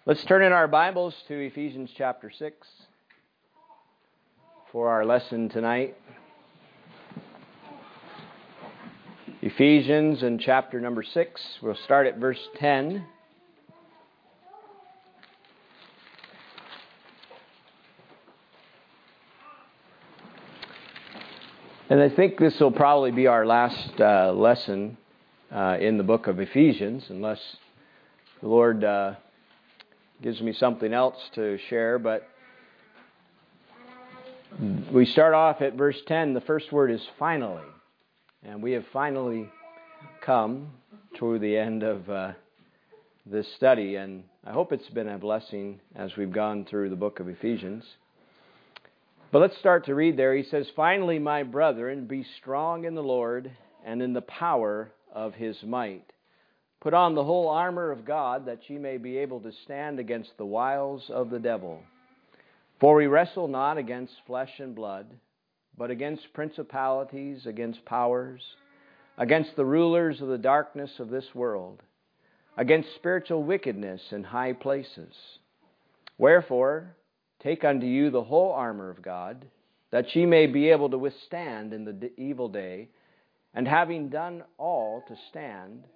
Let's turn in our Bibles to Ephesians chapter 6 for our lesson tonight. Ephesians and chapter number 6. We'll start at verse 10. And I think this will probably be our last lesson in the book of Ephesians, unless the Lord gives me something else to share. But we start off at verse 10. The first word is finally. And we have finally come to the end of this study. And I hope it's been a blessing as we've gone through the book of Ephesians. But let's start to read there. He says, "Finally, my brethren, be strong in the Lord and in the power of His might. Put on the whole armor of God, that ye may be able to stand against the wiles of the devil. For we wrestle not against flesh and blood, but against principalities, against powers, against the rulers of the darkness of this world, against spiritual wickedness in high places. Wherefore, take unto you the whole armor of God, that ye may be able to withstand in the evil day, and having done all to stand,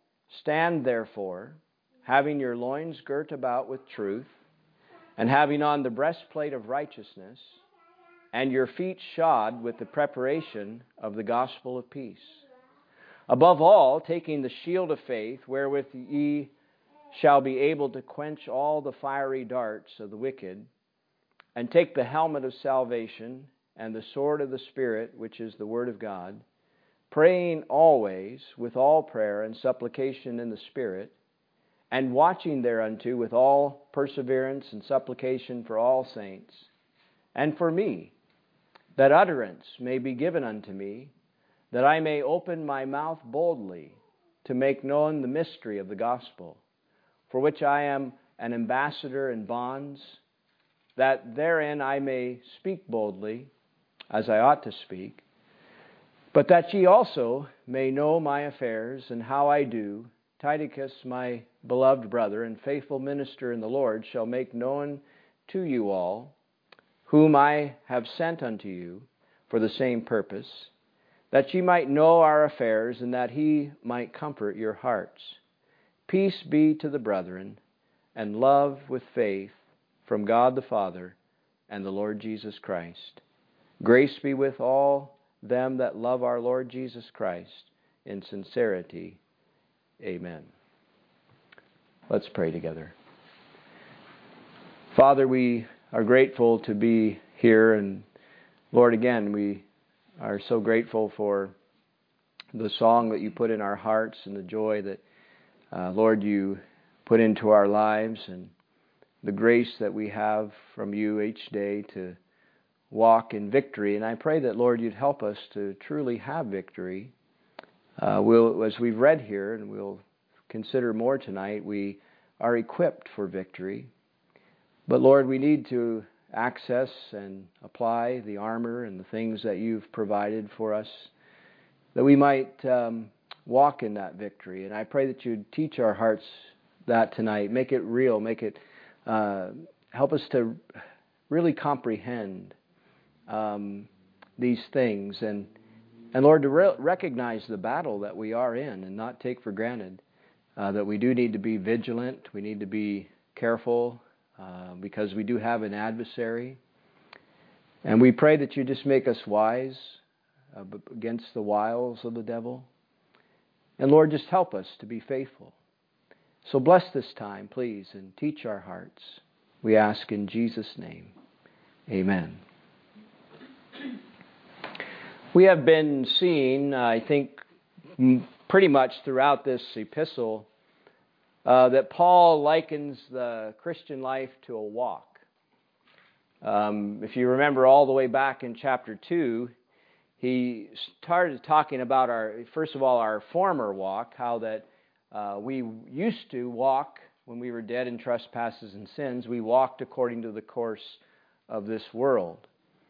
stand therefore, having your loins girt about with truth, and having on the breastplate of righteousness, and your feet shod with the preparation of the gospel of peace. Above all, taking the shield of faith, wherewith ye shall be able to quench all the fiery darts of the wicked, and take the helmet of salvation and the sword of the Spirit, which is the word of God, praying always with all prayer and supplication in the Spirit, and watching thereunto with all perseverance and supplication for all saints, and for me, that utterance may be given unto me, that I may open my mouth boldly to make known the mystery of the gospel, for which I am an ambassador in bonds, that therein I may speak boldly, as I ought to speak, but that ye also may know my affairs, and how I do. Tychicus, my beloved brother and faithful minister in the Lord, shall make known to you all, whom I have sent unto you for the same purpose, that ye might know our affairs, and that he might comfort your hearts. Peace be to the brethren, and love with faith from God the Father and the Lord Jesus Christ. Grace be with all them that love our Lord Jesus Christ in sincerity. Amen." Let's pray together. Father, we are grateful to be here, and Lord, again, we are so grateful for the song that you put in our hearts and the joy that, Lord, you put into our lives, and the grace that we have from you each day to walk in victory. And I pray that, Lord, you'd help us to truly have victory. As we've read here, and we'll consider more tonight, we are equipped for victory. But, Lord, we need to access and apply the armor and the things that you've provided for us, that we might walk in that victory. And I pray that you'd teach our hearts that tonight. Make it real. Make it help us to really comprehend these things, and Lord, to recognize the battle that we are in, and not take for granted that we do need to be vigilant. We need to be careful because we do have an adversary. And we pray that you just make us wise against the wiles of the devil. And Lord, just help us to be faithful. So bless this time, please, and teach our hearts. We ask in Jesus' name. Amen. We have been seeing, I think, pretty much throughout this epistle, that Paul likens the Christian life to a walk. If you remember all the way back in chapter 2, he started talking about first of all, our former walk, how that we used to walk when we were dead in trespasses and sins. We walked according to the course of this world.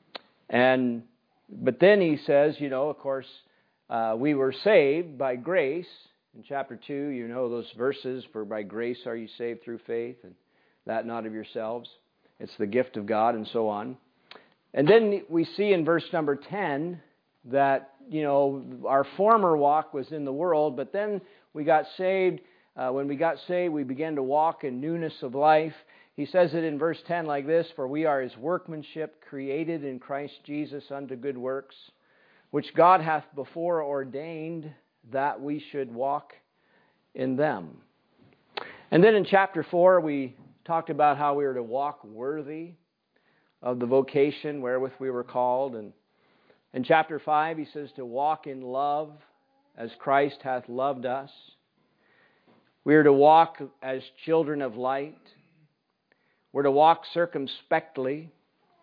But then he says, of course, we were saved by grace. In chapter 2, those verses, for by grace are you saved through faith. And that not of yourselves. It's the gift of God, and so on. And then we see in verse number 10 that, our former walk was in the world, but then we got saved. When we got saved, we began to walk in newness of life. He says it in verse 10 like this, "For we are His workmanship, created in Christ Jesus unto good works, which God hath before ordained that we should walk in them." And then in chapter 4, we talked about how we were to walk worthy of the vocation wherewith we were called. And in chapter 5, he says to walk in love as Christ hath loved us. We are to walk as children of light. We're to walk circumspectly.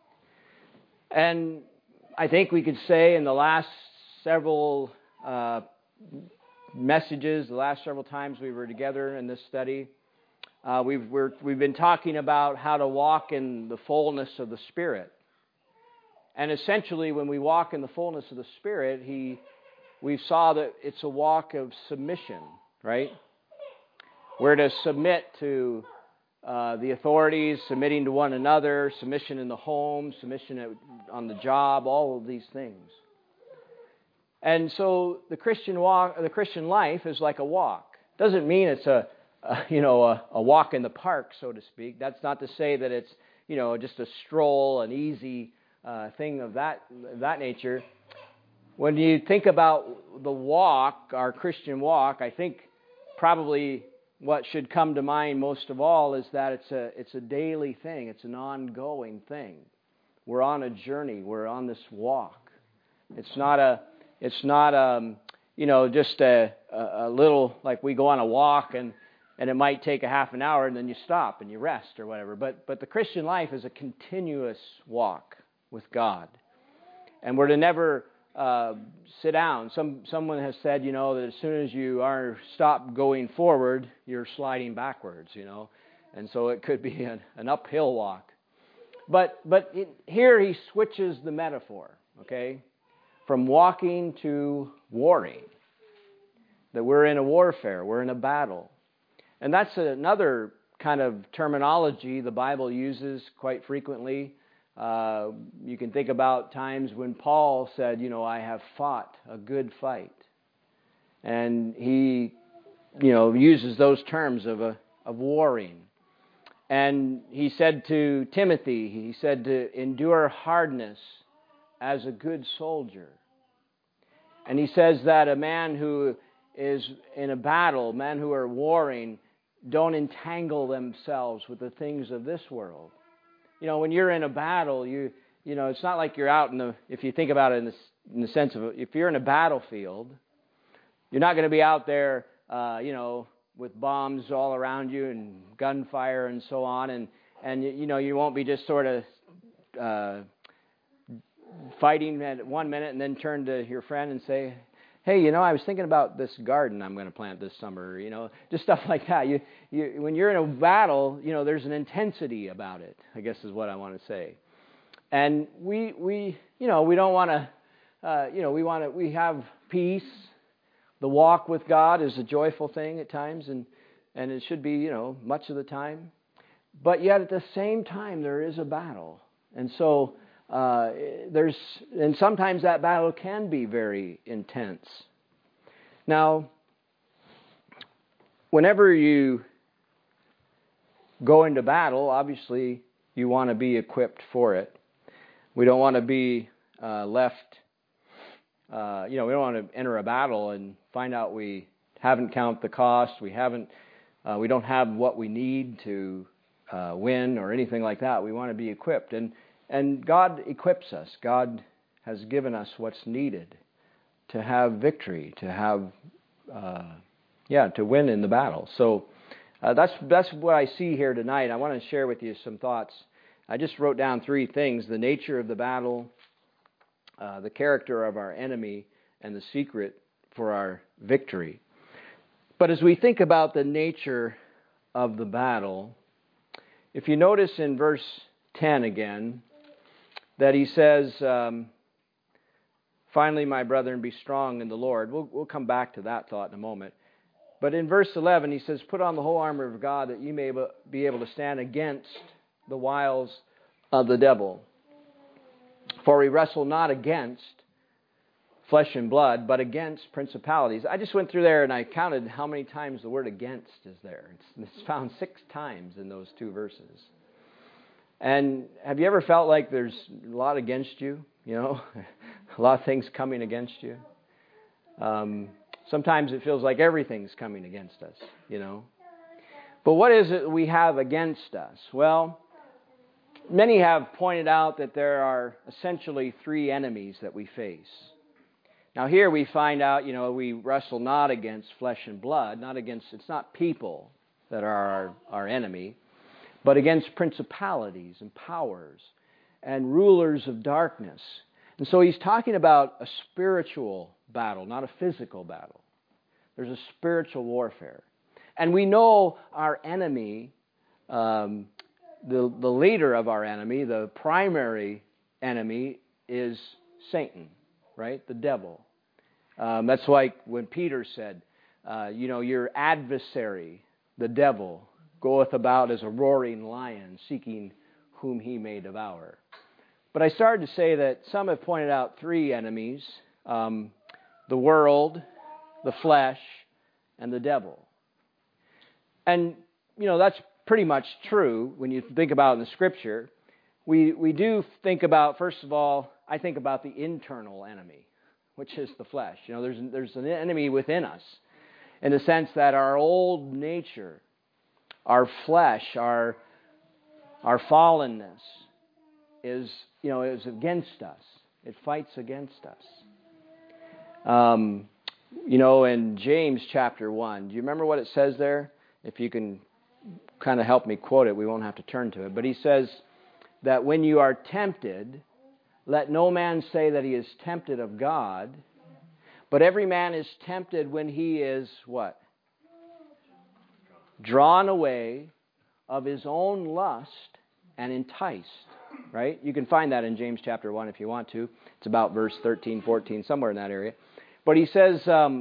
And I think we could say in the last several messages, the last several times we were together in this study, we've been talking about how to walk in the fullness of the Spirit. And essentially, when we walk in the fullness of the Spirit, we saw that it's a walk of submission, right? We're to submit to the authorities, submitting to one another, submission in the home, submission on the job, all of these things. And so the Christian life is like a walk. Doesn't mean it's a walk in the park, so to speak. That's not to say that it's just a stroll, an easy thing of that nature. When you think about the walk, our Christian walk, I think probably what should come to mind most of all is that it's a daily thing. It's an ongoing thing. We're on a journey. We're on this walk. It's not just a little, like we go on a walk and it might take a half an hour and then you stop and you rest or whatever. But the Christian life is a continuous walk with God. And we're to never sit down. Someone has said, that as soon as you stop going forward, you're sliding backwards, And so it could be an uphill walk. But here he switches the metaphor, okay? From walking to warring. That we're in a warfare, we're in a battle. And that's another kind of terminology the Bible uses quite frequently. You can think about times when Paul said, I have fought a good fight. And he, uses those terms of warring. And he said to Timothy, he said to endure hardness as a good soldier. And he says that a man who is in a battle, men who are warring, don't entangle themselves with the things of this world. When you're in a battle, it's not like you're out if you think about it in the sense of, if you're in a battlefield, you're not going to be out there, with bombs all around you and gunfire and so on. And you won't be just sort of fighting at 1 minute and then turn to your friend and say, hey, I was thinking about this garden I'm going to plant this summer, just stuff like that. When you're in a battle, there's an intensity about it, I guess is what I want to say. And we don't want to, we have peace. The walk with God is a joyful thing at times, and it should be, much of the time. But yet at the same time, there is a battle. And so, and sometimes that battle can be very intense. Now, whenever you go into battle, obviously you want to be equipped for it. We don't want to be left, we don't want to enter a battle and find out we haven't counted the cost, we don't have what we need to win or anything like that. We want to be equipped. And God equips us. God has given us what's needed to have victory, to have, to win in the battle. So that's what I see here tonight. I want to share with you some thoughts. I just wrote down 3 things: the nature of the battle, the character of our enemy, and the secret for our victory. But as we think about the nature of the battle, if you notice in verse 10 again, that he says, finally, my brethren, be strong in the Lord. We'll come back to that thought in a moment. But in verse 11, he says, put on the whole armor of God that you may be able to stand against the wiles of the devil. For we wrestle not against flesh and blood, but against principalities. I just went through there and I counted how many times the word against is there. It's found 6 times in those 2 verses. And have you ever felt like there's a lot against you? You know, a lot of things coming against you. Sometimes it feels like everything's coming against us, you know. But what is it we have against us? Well, many have pointed out that there are essentially 3 enemies that we face. Now here we find out, you know, we wrestle not against flesh and blood, it's not people that are our enemy, but against principalities and powers and rulers of darkness. And so he's talking about a spiritual battle, not a physical battle. There's a spiritual warfare. And we know our enemy, the leader of our enemy, the primary enemy is Satan, right? The devil. That's like when Peter said, your adversary, the devil, goeth about as a roaring lion, seeking whom he may devour. But I started to say that some have pointed out 3 enemies, the world, the flesh, and the devil. And, that's pretty much true when you think about it in the Scripture. We do think about, first of all, I think about the internal enemy, which is the flesh. There's an enemy within us in the sense that our old nature, our flesh, our fallenness is against us. It fights against us. In James chapter 1, do you remember what it says there? If you can kind of help me quote it, we won't have to turn to it. But he says that when you are tempted, let no man say that he is tempted of God, but every man is tempted when he is what? Drawn away of his own lust and enticed. Right? You can find that in James chapter 1 if you want to. It's about verse 13, 14, somewhere in that area. But he says,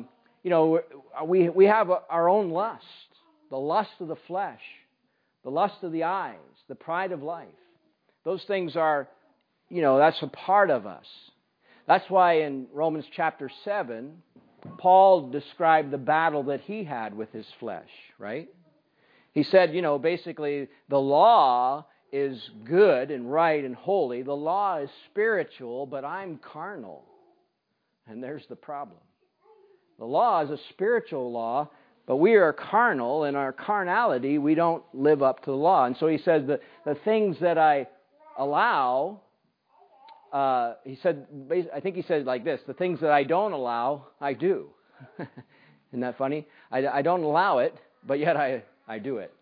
we have our own lust, the lust of the flesh, the lust of the eyes, the pride of life. Those things are, that's a part of us. That's why in Romans chapter 7, Paul described the battle that he had with his flesh, right? He said, basically the law is good and right and holy. The law is spiritual, but I'm carnal. And there's the problem. The law is a spiritual law, but we are carnal. In our carnality, we don't live up to the law. And so he says that the things that I allow, I think he said like this, the things that I don't allow, I do. Isn't that funny? I don't allow it, but yet I do it.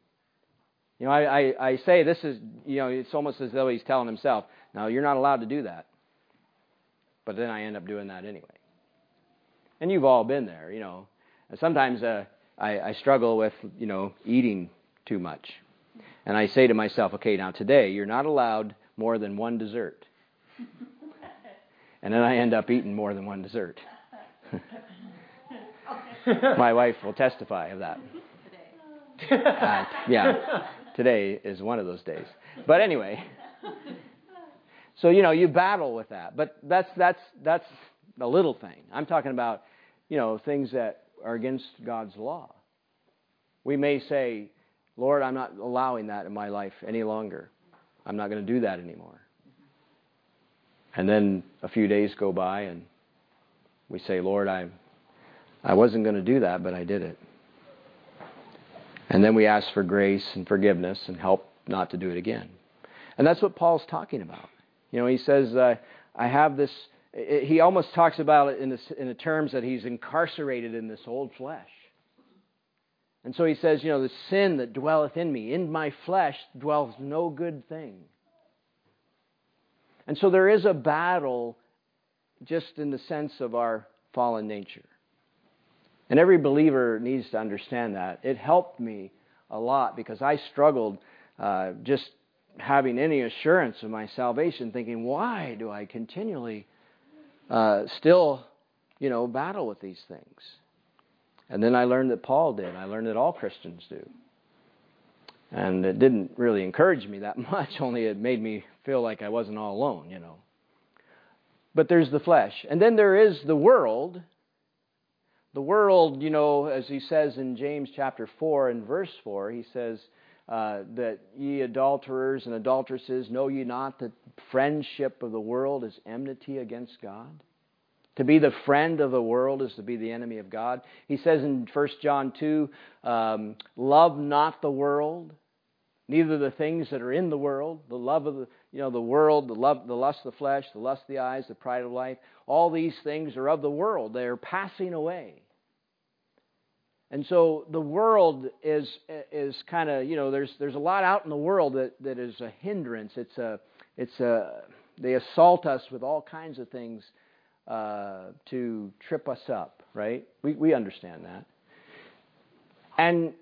I say this is, it's almost as though he's telling himself, no, you're not allowed to do that. But then I end up doing that anyway. And you've all been there, Sometimes I struggle with, eating too much. And I say to myself, okay, now today you're not allowed more than 1 dessert. And then I end up eating more than 1 dessert. My wife will testify of that. Today is one of those days. But anyway, so you battle with that. But that's a little thing. I'm talking about things that are against God's law. We may say, Lord, I'm not allowing that in my life any longer. I'm not going to do that anymore. And then a few days go by and we say, Lord, I wasn't going to do that, but I did it. And then we ask for grace and forgiveness and help not to do it again. And that's what Paul's talking about. He says, I have this, he almost talks about it in the terms that he's incarcerated in this old flesh. And so he says, the sin that dwelleth in me, in my flesh dwells no good thing. And so there is a battle just in the sense of our fallen nature. And every believer needs to understand that. It helped me a lot because I struggled just having any assurance of my salvation, thinking, why do I continually still, battle with these things? And then I learned that Paul did. I learned that all Christians do. And it didn't really encourage me that much, only it made me feel like I wasn't all alone, But there's the flesh. And then there is the world. The world, as he says in James chapter 4 and verse 4, he says that ye adulterers and adulteresses, know ye not that friendship of the world is enmity against God? To be the friend of the world is to be the enemy of God. He says in 1 John 2, love not the world, neither the things that are in the world, the love of the world, the lust of the flesh, the lust of the eyes, the pride of life. All these things are of the world. They are passing away. And so the world is kind of, there's a lot out in the world that is a hindrance. They assault us with all kinds of things to trip us up, right? We understand that. And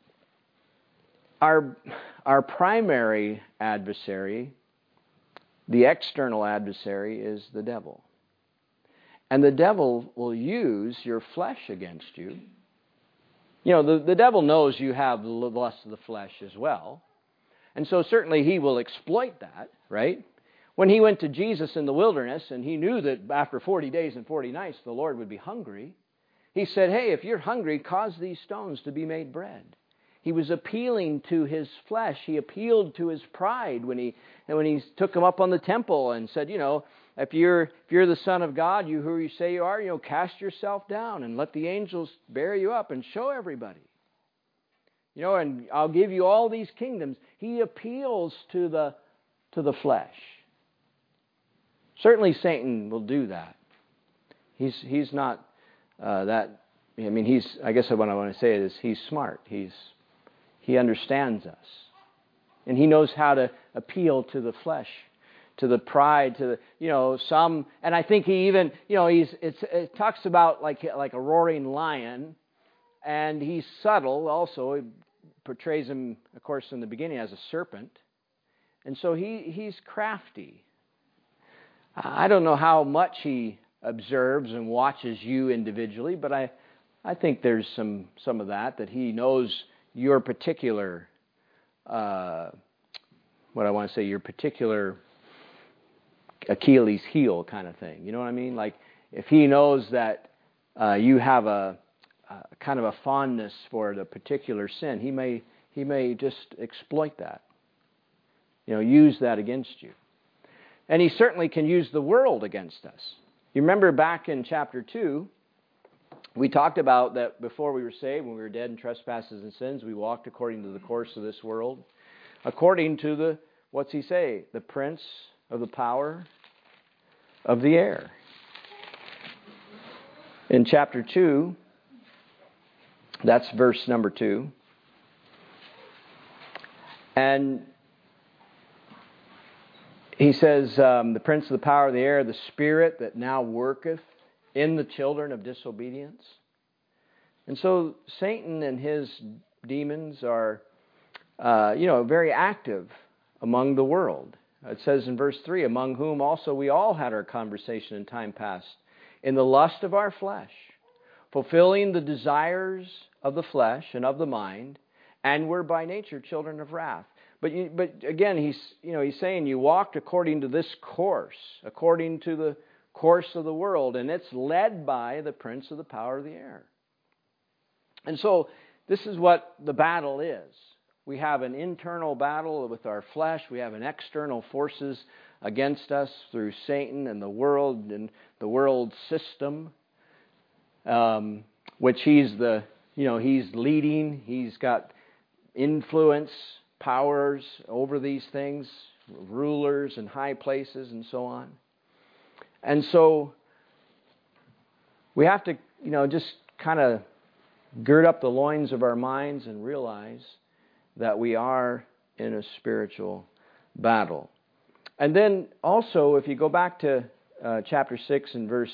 our primary adversary, the external adversary, is the devil. And the devil will use your flesh against you. The devil knows you have the lust of the flesh as well. And so certainly he will exploit that, right? When he went to Jesus in the wilderness and he knew that after 40 days and 40 nights the Lord would be hungry, he said, hey, if you're hungry, cause these stones to be made bread. He was appealing to his flesh. He appealed to his pride when he took him up on the temple and said, if you're the Son of God, who you say you are, cast yourself down and let the angels bear you up and show everybody. And I'll give you all these kingdoms. He appeals to the flesh. Certainly Satan will do that. He's not that. I guess what I want to say is he's smart. He understands us, and he knows how to appeal to the flesh, to the pride, to the some. And I think he even it talks about like a roaring lion, and he's subtle. Also, he portrays him, of course, in the beginning as a serpent, and so he's crafty. I don't know how much he observes and watches you individually, but I think there's some of that he knows your particular, your particular Achilles heel kind of thing. You know what I mean? Like if he knows that you have a kind of a fondness for the particular sin, he may just exploit that. Use that against you. And he certainly can use the world against us. You remember back in chapter 2, we talked about that before we were saved, when we were dead in trespasses and sins, we walked according to the course of this world. According to what's he say? The prince of the power of the air. In chapter 2, that's verse number 2. And he says, the prince of the power of the air, the spirit that now worketh in the children of disobedience. And so Satan and his demons are, very active among the world. It says in verse 3, among whom also we all had our conversation in time past, in the lust of our flesh, fulfilling the desires of the flesh and of the mind, and were by nature children of wrath. But again, he's saying you walked according to this course, according to the course of the world, and it's led by the prince of the power of the air. And so this is what the battle is. We have an internal battle with our flesh. We have an external forces against us through Satan and the world system, which he's leading. He's got influence, powers over these things, rulers and high places and so on. And so we have to, just kind of gird up the loins of our minds and realize that we are in a spiritual battle. And then also, if you go back to chapter 6 and verse,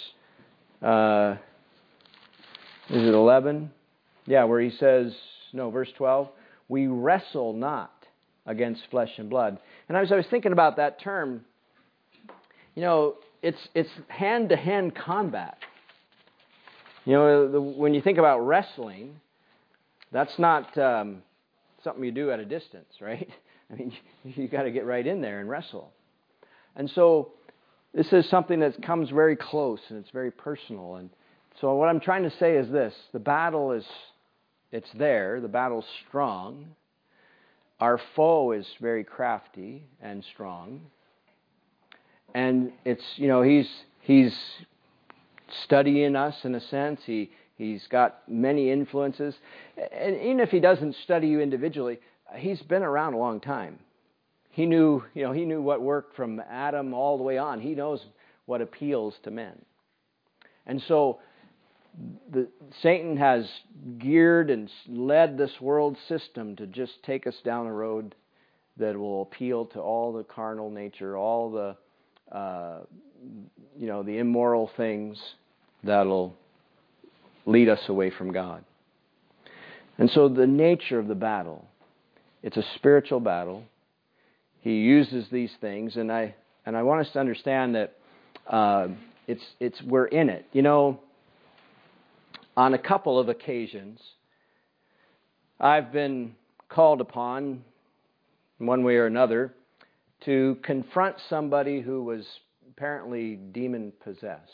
is it 11? Yeah, where he says, verse 12, we wrestle not against flesh and blood. And as I was thinking about that term, it's hand-to-hand combat. You know, when you think about wrestling, that's not something you do at a distance, right? I mean, you got to get right in there and wrestle. And so this is something that comes very close and it's very personal. And so what I'm trying to say is this: the battle it's there. The battle's strong. Our foe is very crafty and strong. And it's, you know, he's studying us in a sense. He's got many influences. And even if he doesn't study you individually, he's been around a long time. He knew what worked from Adam all the way on. He knows what appeals to men. And so Satan has geared and led this world system to just take us down a road that will appeal to all the carnal nature, all the the immoral things that'll lead us away from God. And so the nature of the battle, it's a spiritual battle. He uses these things, and I want us to understand that we're in it. You know, on a couple of occasions, I've been called upon, in one way or another, to confront somebody who was apparently demon-possessed.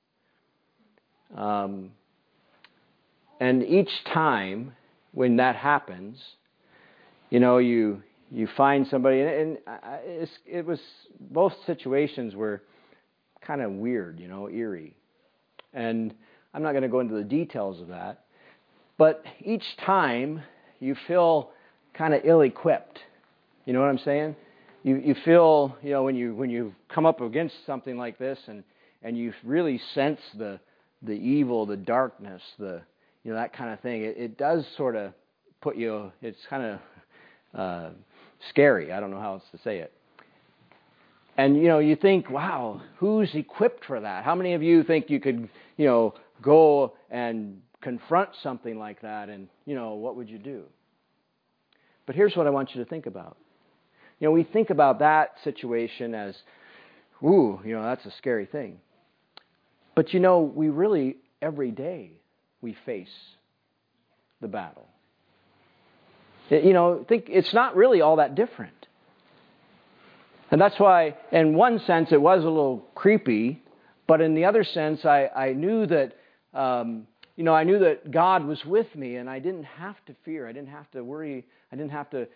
And each time when that happens, you know, you find somebody, and it was, both situations were kind of weird, you know, eerie. And I'm not going to go into the details of that, but each time you feel kind of ill-equipped. You know what I'm saying? You feel, you know, when you come up against something like this, and you really sense the evil, the darkness, that kind of thing. It does sort of put you. It's kind of scary. I don't know how else to say it. And, you know, you think, wow, who's equipped for that? How many of you think you could, you know, go and confront something like that, and, you know, what would you do? But here's what I want you to think about. You know, we think about that situation as, ooh, you know, that's a scary thing. But, you know, we really, every day, we face the battle. You know, think it's not really all that different. And that's why, in one sense, it was a little creepy, but in the other sense, I knew that, I knew that God was with me, and I didn't have to fear. I didn't have to worry. I didn't have to,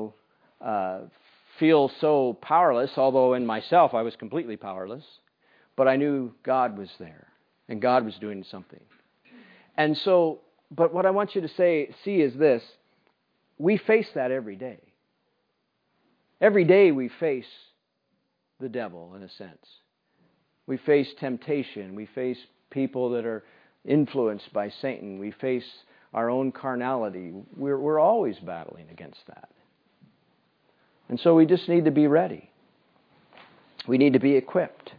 feel so powerless, although in myself I was completely powerless. But I knew God was there, and God was doing something. And so, but what I want you to see is this. We face that every day. Every day we face the devil, in a sense. We face temptation. We face people that are influenced by Satan. We face our own carnality. We're always battling against that. And so we just need to be ready. We need to be equipped.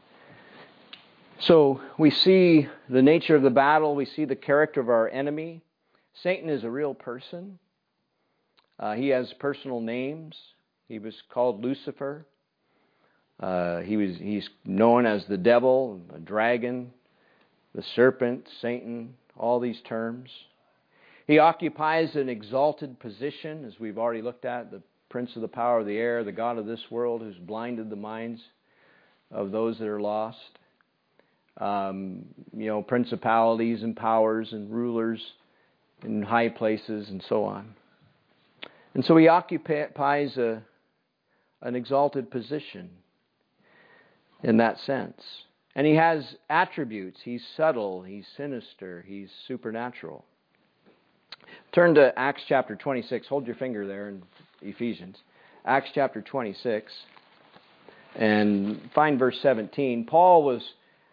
So we see the nature of the battle. We see the character of our enemy. Satan is a real person. He has personal names. He was called Lucifer. He's known as the devil, the dragon, the serpent, Satan, all these terms. He occupies an exalted position, as we've already looked at, the prince of the power of the air, the god of this world, who's blinded the minds of those that are lost. Principalities and powers and rulers in high places and so on. And so he occupies an exalted position in that sense. And he has attributes. He's subtle, he's sinister, he's supernatural. Turn to Acts chapter 26. Hold your finger there in Ephesians. Acts chapter 26. And find verse 17. Paul was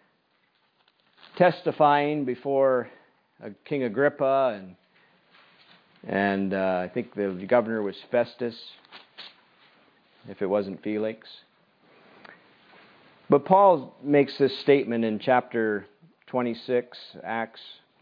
testifying before King Agrippa, and I think the governor was Festus, if it wasn't Felix. But Paul makes this statement in chapter 26, Acts,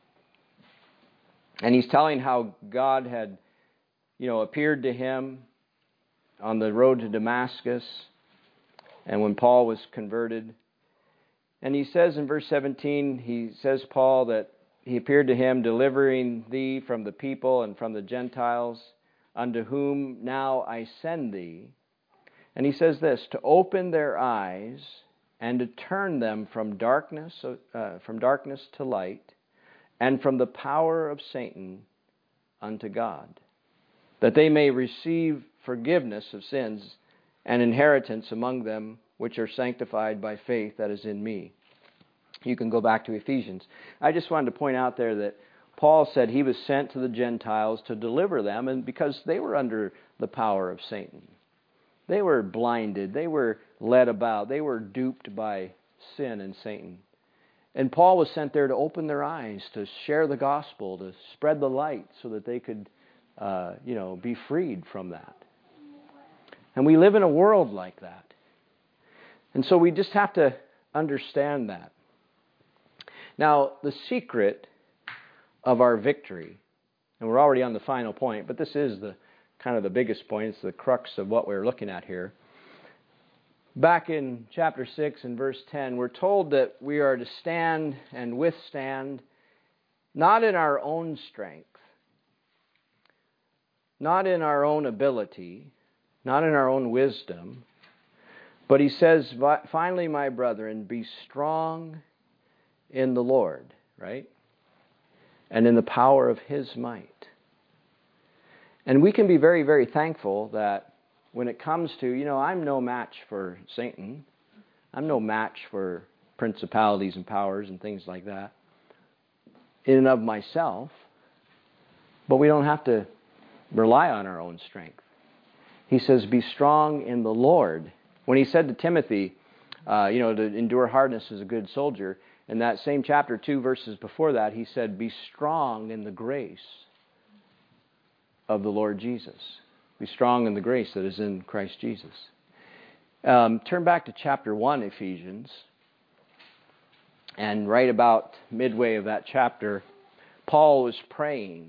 and he's telling how God had, appeared to him on the road to Damascus, and when Paul was converted. And he says in verse 17, he says, Paul, that he appeared to him, delivering thee from the people and from the Gentiles, unto whom now I send thee. And he says this, to open their eyes and to turn them from darkness to light, and from the power of Satan unto God, that they may receive forgiveness of sins and inheritance among them which are sanctified by faith that is in me. You can go back to Ephesians. I just wanted to point out there that Paul said he was sent to the Gentiles to deliver them, and because they were under the power of Satan. They were blinded. They were led about. They were duped by sin and Satan. And Paul was sent there to open their eyes, to share the gospel, to spread the light so that they could, be freed from that. And we live in a world like that. And so we just have to understand that. Now, the secret of our victory, and we're already on the final point, but this is the kind of the biggest point. It's the crux of what we're looking at here. Back in chapter 6 and verse 10, we're told that we are to stand and withstand not in our own strength, not in our own ability, not in our own wisdom, but he says, finally, my brethren, be strong in the Lord, right? And in the power of His might. And we can be very, very thankful that when it comes to, I'm no match for Satan. I'm no match for principalities and powers and things like that in and of myself. But we don't have to rely on our own strength. He says, be strong in the Lord. When he said to Timothy, to endure hardness as a good soldier, in that same chapter 2 verses before that, he said, be strong in the grace of the Lord Jesus. Be strong in the grace that is in Christ Jesus. Turn back to chapter 1, Ephesians. And right about midway of that chapter, Paul was praying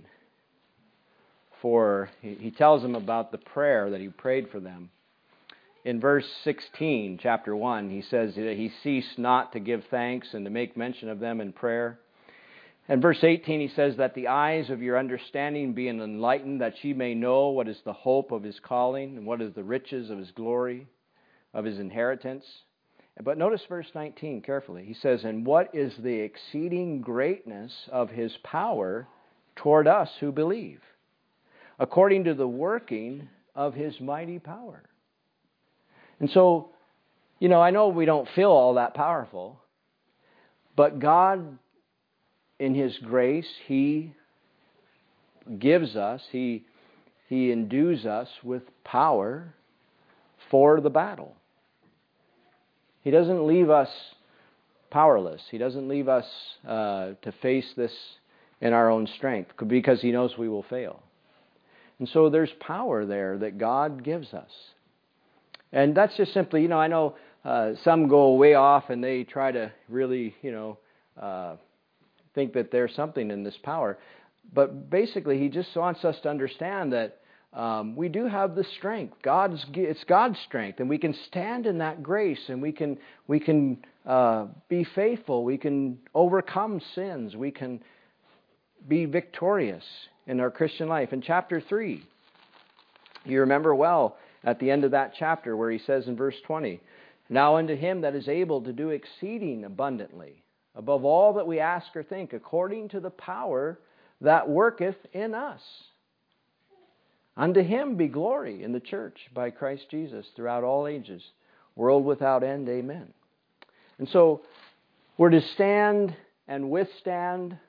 he tells them about the prayer that he prayed for them. In verse 16, chapter 1, he says that he ceased not to give thanks and to make mention of them in prayer. And verse 18, he says that the eyes of your understanding being enlightened, that ye may know what is the hope of His calling, and what is the riches of His glory, of His inheritance. But notice verse 19 carefully. He says, and what is the exceeding greatness of His power toward us who believe, according to the working of His mighty power. And so, I know we don't feel all that powerful, but God, in His grace, He gives us, He endues us with power for the battle. He doesn't leave us powerless. He doesn't leave us to face this in our own strength, because He knows we will fail. And so there's power there that God gives us. And that's just simply, I know some go way off and they try to really, think that there's something in this power. But basically, He just wants us to understand that we do have the strength. It's God's strength, and we can stand in that grace, and we can be faithful. We can overcome sins. We can be victorious in our Christian life. In chapter 3, you remember well at the end of that chapter where he says in verse 20, now unto Him that is able to do exceeding abundantly, above all that we ask or think, according to the power that worketh in us. Unto Him be glory in the church by Christ Jesus throughout all ages, world without end. Amen. And so we're to stand and withstand,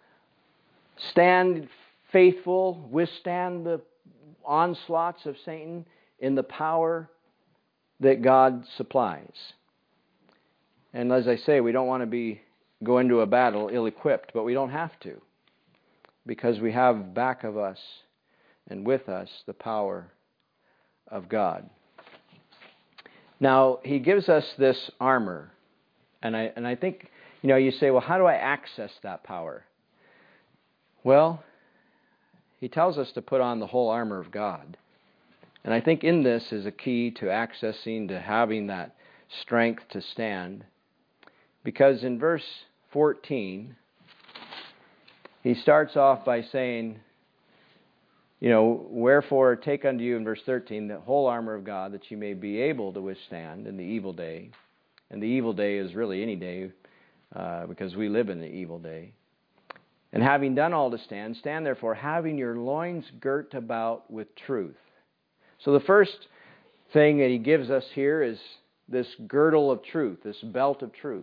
stand faithful, withstand the onslaughts of Satan in the power that God supplies. And as I say, we don't want to go into a battle ill-equipped, but we don't have to, because we have back of us and with us the power of God. Now, He gives us this armor, and I think, you say, well, how do I access that power? Well, He tells us to put on the whole armor of God. And I think in this is a key to accessing, to having that strength to stand. Because in verse 14, he starts off by saying, wherefore take unto you, in verse 13, the whole armor of God, that you may be able to withstand in the evil day. And the evil day is really any day, because we live in the evil day. And having done all to stand, stand therefore, having your loins girt about with truth. So the first thing that he gives us here is this girdle of truth, this belt of truth.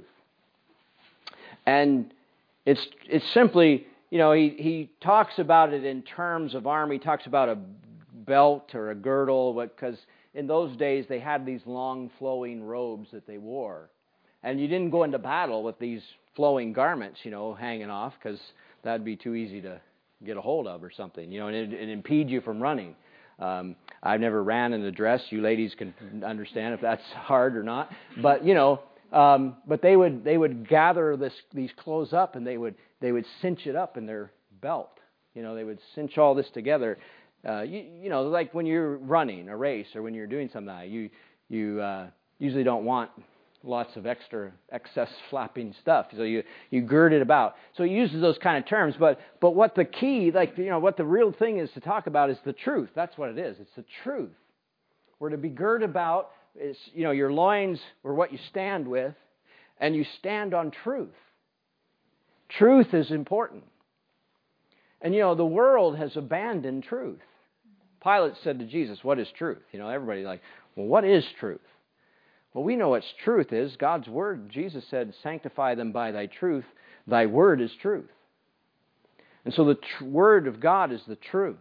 And it's simply, he talks about it in terms of armor. He talks about a belt or a girdle, because in those days they had these long flowing robes that they wore. And you didn't go into battle with these flowing garments, hanging off, because that'd be too easy to get a hold of or something, and it'd impede you from running. I've never ran in a dress. You ladies can understand if that's hard or not. But but they would gather these clothes up, and they would cinch it up in their belt. They would cinch all this together. Like when you're running a race or when you're doing something, you usually don't want lots of excess flapping stuff. So you gird it about. So he uses those kind of terms. But what the key, what the real thing is to talk about is the truth. That's what it is. It's the truth. We're to be girded about. It's, your loins are what you stand with, and you stand on truth. Truth is important. And the world has abandoned truth. Pilate said to Jesus, "What is truth?" Everybody well, what is truth? Well, we know what truth is. God's Word. Jesus said, "Sanctify them by thy truth. Thy Word is truth." And so the Word of God is the truth.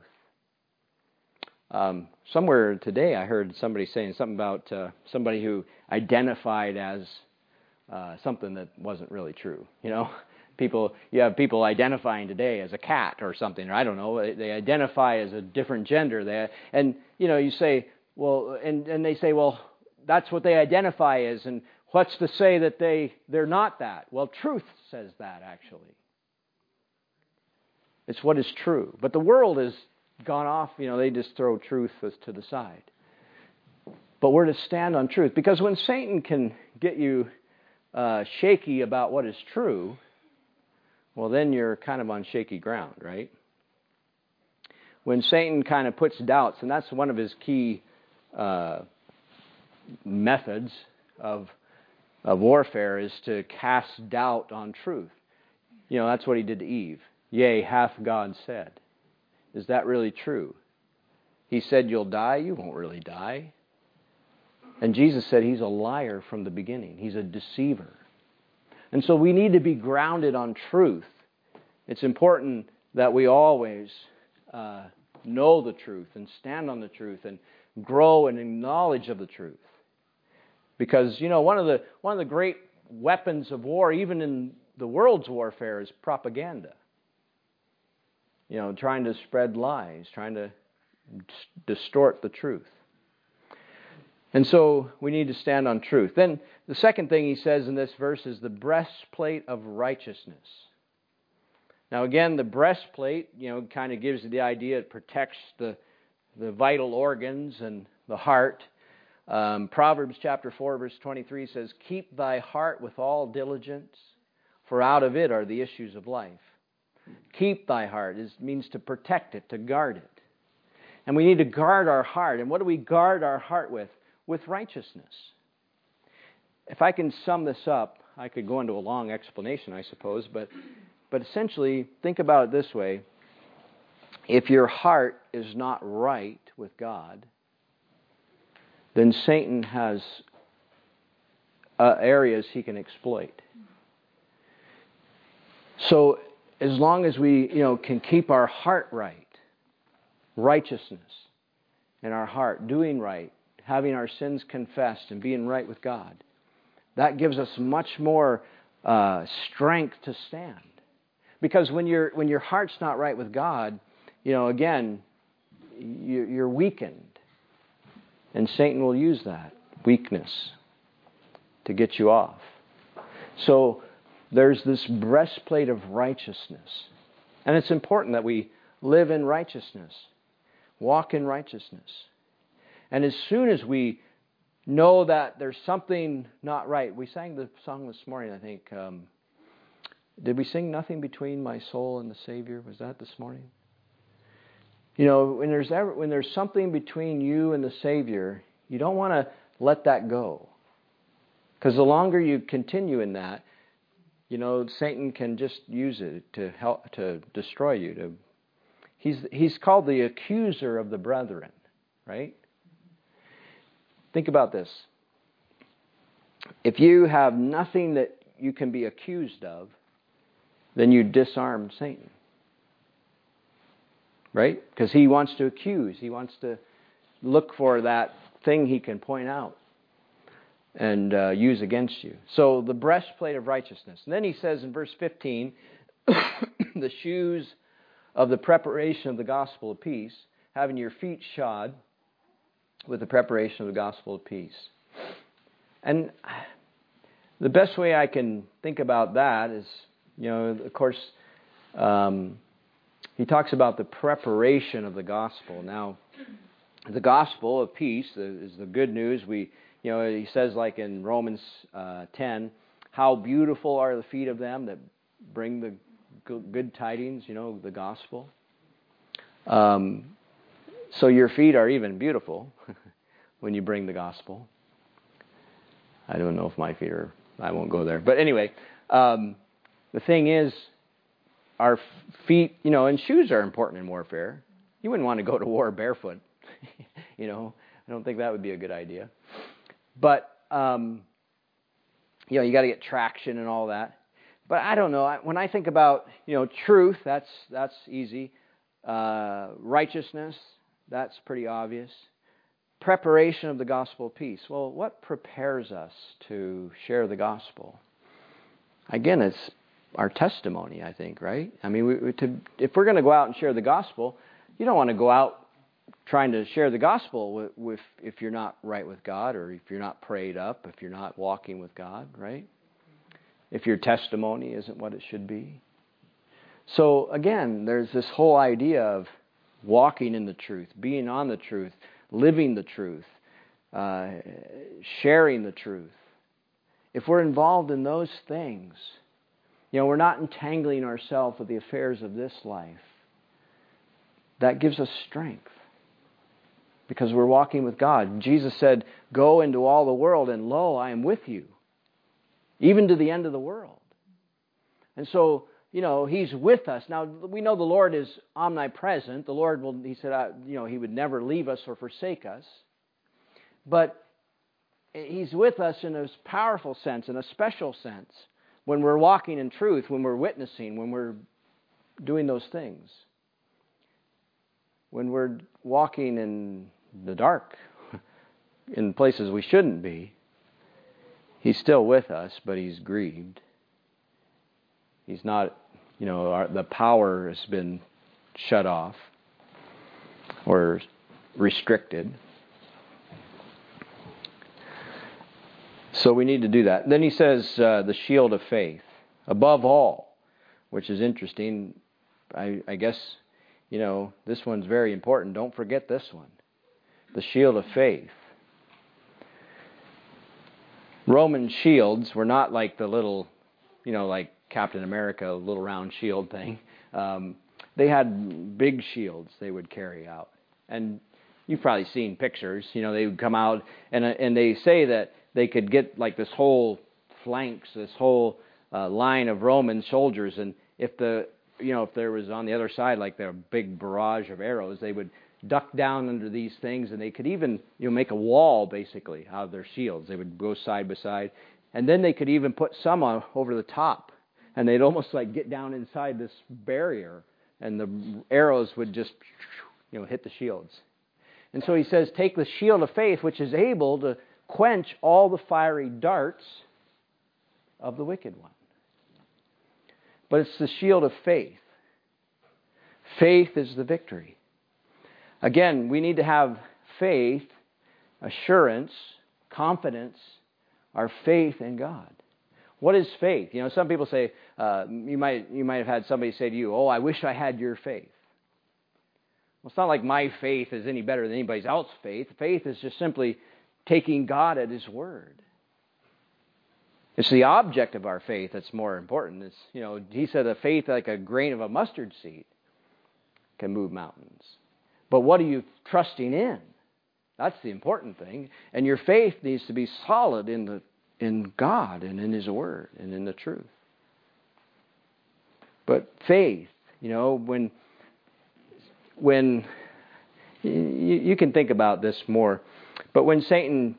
Somewhere today I heard somebody saying something about somebody who identified as something that wasn't really true. You have people identifying today as a cat or something, or I don't know. They identify as a different gender. You say, well, and they say, well, that's what they identify as, and what's to say that they're not that? Well, truth says that, actually. It's what is true. But the world has gone off, they just throw truth to the side. But we're to stand on truth, because when Satan can get you shaky about what is true, well, then you're kind of on shaky ground, right? When Satan kind of puts doubts, and that's one of his key methods of warfare, is to cast doubt on truth. That's what he did to Eve. Yea, hath God said. Is that really true? He said you'll die. You won't really die. And Jesus said he's a liar from the beginning. He's a deceiver. And so we need to be grounded on truth. It's important that we always know the truth and stand on the truth and grow in knowledge of the truth. Because, one of the great weapons of war, even in the world's warfare, is propaganda. Trying to spread lies, trying to distort the truth. And so we need to stand on truth. Then the second thing he says in this verse is the breastplate of righteousness. Now again, the breastplate, kind of gives you the idea it protects the vital organs and the heart. Proverbs chapter 4, verse 23 says, "Keep thy heart with all diligence, for out of it are the issues of life." Keep thy heart means to protect it, to guard it. And we need to guard our heart. And what do we guard our heart with? With righteousness. If I can sum this up, I could go into a long explanation, I suppose, but essentially, think about it this way. If your heart is not right with God, then Satan has areas he can exploit. So as long as we, can keep our heart right, righteousness in our heart, doing right, having our sins confessed and being right with God, that gives us much more strength to stand. Because when your heart's not right with God, again, you're weakened. And Satan will use that weakness to get you off. So there's this breastplate of righteousness. And it's important that we live in righteousness, walk in righteousness. And as soon as we know that there's something not right, we sang the song this morning, I think, Did we sing Nothing Between My Soul and the Savior? Was that this morning? You know, when there's something between you and the Savior, you don't want to let that go. Because the longer you continue in that, you know, Satan can just use it to help to destroy you. He's called the accuser of the brethren, right? Think about this. If you have nothing that you can be accused of, then you disarm Satan. Right? Because he wants to accuse. He wants to look for that thing he can point out and use against you. So the breastplate of righteousness. And then he says in verse 15, the shoes of the preparation of the gospel of peace, having your feet shod with the preparation of the gospel of peace. And the best way I can think about that is, you know, of course, he talks about the preparation of the gospel. Now, the gospel of peace is the good news. He says, like in Romans 10, how beautiful are the feet of them that bring the good tidings, you know, the gospel. So your feet are even beautiful when you bring the gospel. I don't know if my feet are, I won't go there. But anyway, the thing is, our feet, you know, and shoes are important in warfare. You wouldn't want to go to war barefoot. You know, I don't think that would be a good idea. But, you know, you got to get traction and all that. But I don't know. When I think about, you know, truth, that's easy. Righteousness, that's pretty obvious. Preparation of the gospel of peace. Well, what prepares us to share the gospel? Again, it's our testimony, I think, right? I mean, if we're going to go out and share the gospel, you don't want to go out trying to share the gospel with if you're not right with God, or if you're not prayed up, if you're not walking with God, right? If your testimony isn't what it should be. So again, there's this whole idea of walking in the truth, being on the truth, living the truth, sharing the truth. If we're involved in those things, you know, we're not entangling ourselves with the affairs of this life. That gives us strength because we're walking with God. Jesus said, go into all the world, and lo, I am with you, even to the end of the world. And so, you know, He's with us. Now, we know the Lord is omnipresent. The Lord He said, you know, He would never leave us or forsake us. But He's with us in a powerful sense, in a special sense, when we're walking in truth, when we're witnessing, when we're doing those things. When we're walking in the dark, in places we shouldn't be, He's still with us, but He's grieved. He's not, you know, the power has been shut off or restricted. So we need to do that. Then he says the shield of faith, above all, which is interesting. I guess, you know, this one's very important. Don't forget this one. The shield of faith. Roman shields were not like the little, you know, like Captain America, little round shield thing. They had big shields they would carry out. And you've probably seen pictures. You know, they would come out, and they say that they could get like this whole flanks, this whole line of Roman soldiers, and if there was on the other side like a big barrage of arrows, they would duck down under these things, and they could even, you know, make a wall basically out of their shields. They would go side by side, and then they could even put some over the top, and they'd almost like get down inside this barrier, and the arrows would just, you know, hit the shields. And so he says, take the shield of faith, which is able to quench all the fiery darts of the wicked one. But it's the shield of faith. Faith is the victory. Again, we need to have faith, assurance, confidence, our faith in God. What is faith? You know, some people say, you might have had somebody say to you, oh, I wish I had your faith. Well, it's not like my faith is any better than anybody else's faith. Faith is just simply taking God at His word. It's the object of our faith that's more important. It's, he said a faith like a grain of a mustard seed can move mountains. But what are you trusting in? That's the important thing. And your faith needs to be solid in God and in His Word and in the truth. But faith, when you can think about this more, but when Satan,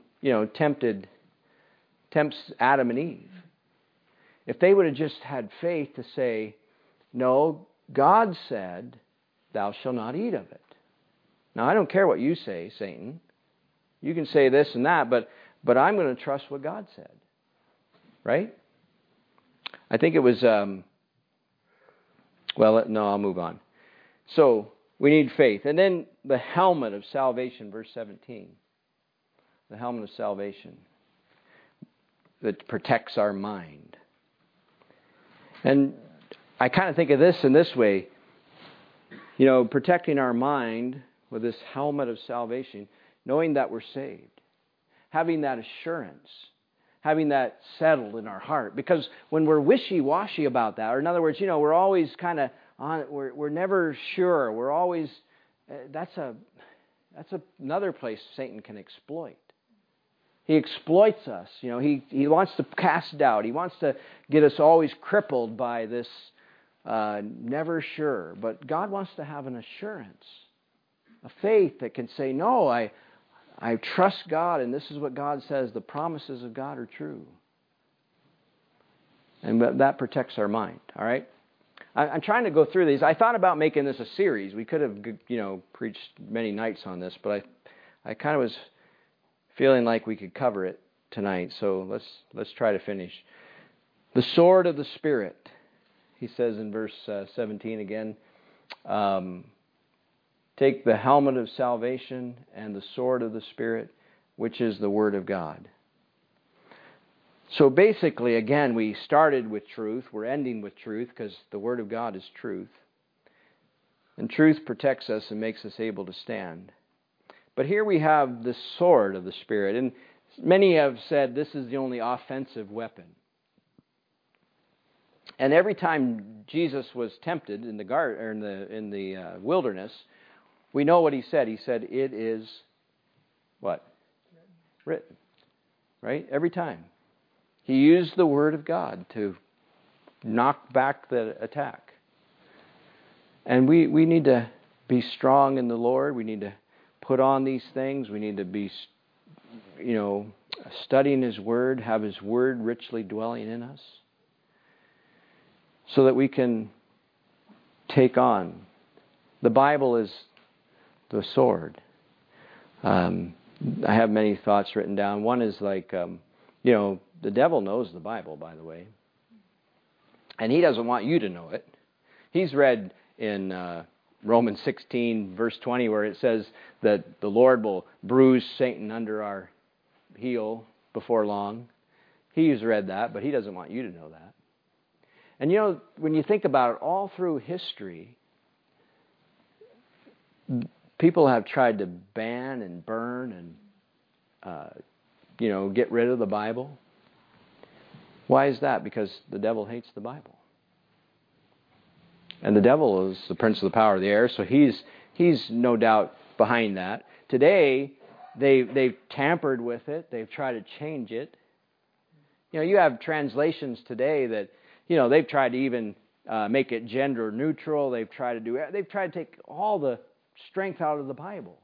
tempts Adam and Eve, if they would have just had faith to say, no, God said, thou shalt not eat of it. Now, I don't care what you say, Satan. You can say this and that, but I'm going to trust what God said. Right? I think it was, I'll move on. So, we need faith. And then the helmet of salvation, verse 17. The helmet of salvation that protects our mind. And I kind of think of this in this way. Protecting our mind with this helmet of salvation, knowing that we're saved, having that assurance, having that settled in our heart. Because when we're wishy-washy about that, or in other words, we're always kind of on, we're never sure. We're always, that's another place Satan can exploit. He exploits us. He wants to cast doubt. He wants to get us always crippled by this never sure. But God wants to have an assurance, a faith that can say, no, I trust God, and this is what God says. The promises of God are true. And that protects our mind, all right? I'm trying to go through these. I thought about making this a series. We could have, preached many nights on this, but I kind of was feeling like we could cover it tonight. So let's try to finish. The sword of the Spirit, he says in verse 17 again. Take the helmet of salvation and the sword of the Spirit, which is the Word of God. So basically, again, we started with truth. We're ending with truth because the Word of God is truth. And truth protects us and makes us able to stand. But here we have the sword of the Spirit. And many have said this is the only offensive weapon. And every time Jesus was tempted in the garden or in the wilderness, we know what he said. He said, "It is what? Written." Right? Every time. He used the Word of God to knock back the attack. And we need to be strong in the Lord. We need to put on these things. We need to be, studying His Word, have His Word richly dwelling in us, so that we can take on. The Bible is the sword. I have many thoughts written down. One is like, the devil knows the Bible, by the way. And he doesn't want you to know it. He's read in Romans 16, verse 20, where it says that the Lord will bruise Satan under our heel before long. He's read that, but he doesn't want you to know that. And when you think about it, all through history, people have tried to ban and burn and, get rid of the Bible. Why is that? Because the devil hates the Bible. And the devil is the prince of the power of the air, so he's no doubt behind that. Today, they've tampered with it. They've tried to change it. You have translations today that, they've tried to even make it gender neutral. They've tried to take all the strength out of the Bible.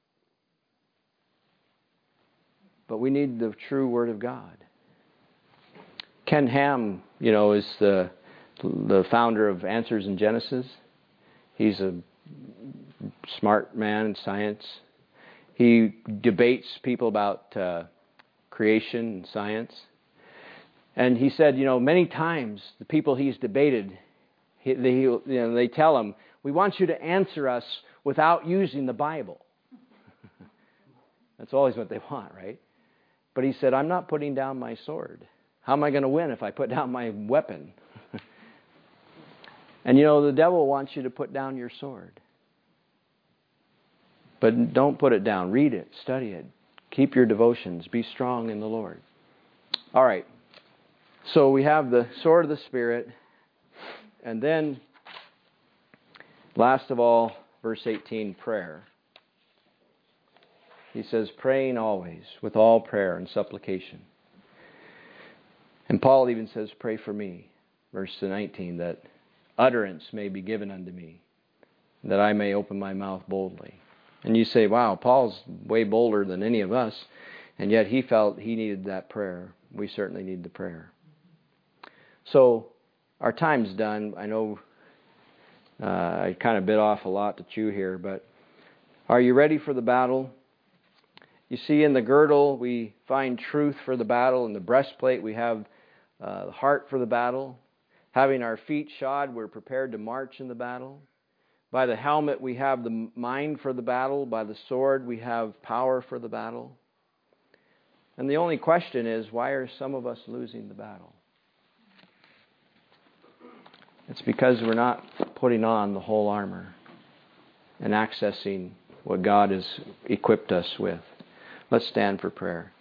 But we need the true Word of God. Ken Ham, is the founder of Answers in Genesis. He's a smart man in science. He debates people about creation and science. And he said, many times the people he's debated, they tell him, "We want you to answer us without using the Bible." That's always what they want, right? But he said, "I'm not putting down my sword. How am I going to win if I put down my weapon?" And the devil wants you to put down your sword. But don't put it down. Read it. Study it. Keep your devotions. Be strong in the Lord. All right. So we have the sword of the Spirit, and then, last of all, verse 18, prayer. He says, praying always with all prayer and supplication. And Paul even says, pray for me, verse 19, that utterance may be given unto me, that I may open my mouth boldly. And you say, wow, Paul's way bolder than any of us, and yet he felt he needed that prayer. We certainly need the prayer. So our time's done. I know I kind of bit off a lot to chew here, but are you ready for the battle? You see, in the girdle, we find truth for the battle. In the breastplate, we have the heart for the battle. Having our feet shod, we're prepared to march in the battle. By the helmet, we have the mind for the battle. By the sword, we have power for the battle. And the only question is, why are some of us losing the battle? It's because we're not putting on the whole armor and accessing what God has equipped us with. Let's stand for prayer.